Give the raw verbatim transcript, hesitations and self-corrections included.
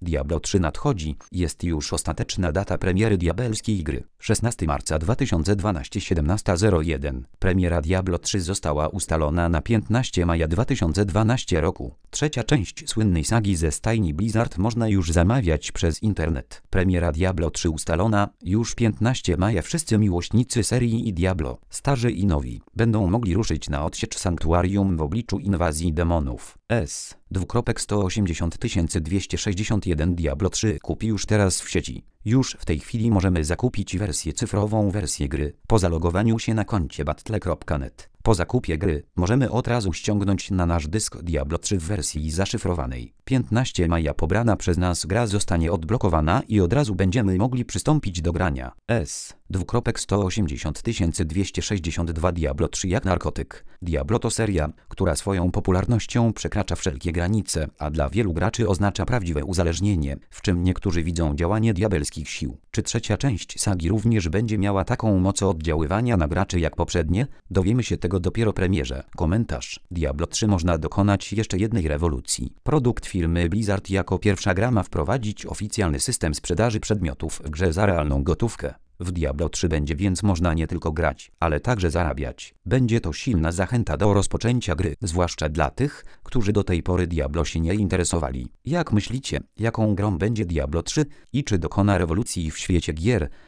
Diablo trzy nadchodzi, jest już ostateczna data premiery diabelskiej gry. szesnastego marca dwa tysiące dwunastego, siedemnasta zero jeden. Premiera Diablo trzy została ustalona na piętnastego maja dwa tysiące dwunastego roku. Trzecia część słynnej sagi ze stajni Blizzard można już zamawiać przez internet. Premiera Diablo trzy ustalona już piętnastego maja. Wszyscy miłośnicy serii i Diablo, starzy i nowi, będą mogli ruszyć na odsiecz sanktuarium w obliczu inwazji demonów. S. sto osiemdziesiąt tysięcy dwieście sześćdziesiąt jeden Diablo trzy kupi już teraz w sieci. Już w tej chwili możemy zakupić wersję cyfrową wersję gry po zalogowaniu się na koncie battle kropka net. Po zakupie gry możemy od razu ściągnąć na nasz dysk Diablo trzy w wersji zaszyfrowanej. piętnastego maja pobrana przez nas gra zostanie odblokowana i od razu będziemy mogli przystąpić do grania. S. sto osiemdziesiąt tysięcy dwieście sześćdziesiąt dwa Diablo trzy jak narkotyk. Diablo to seria, która swoją popularnością przekracza wszelkie granice, a dla wielu graczy oznacza prawdziwe uzależnienie, w czym niektórzy widzą działanie diabelskich sił. Czy trzecia część sagi również będzie miała taką moc oddziaływania na graczy jak poprzednie? Dowiemy się tego dopiero premierze. Komentarz. Diablo trzy można dokonać jeszcze jednej rewolucji. Produkt firmy Blizzard jako pierwsza gra ma wprowadzić oficjalny system sprzedaży przedmiotów w grze za realną gotówkę. W Diablo trzy będzie więc można nie tylko grać, ale także zarabiać. Będzie to silna zachęta do rozpoczęcia gry, zwłaszcza dla tych, którzy do tej pory Diablo się nie interesowali. Jak myślicie, jaką grą będzie Diablo trzy i czy dokona rewolucji w świecie gier?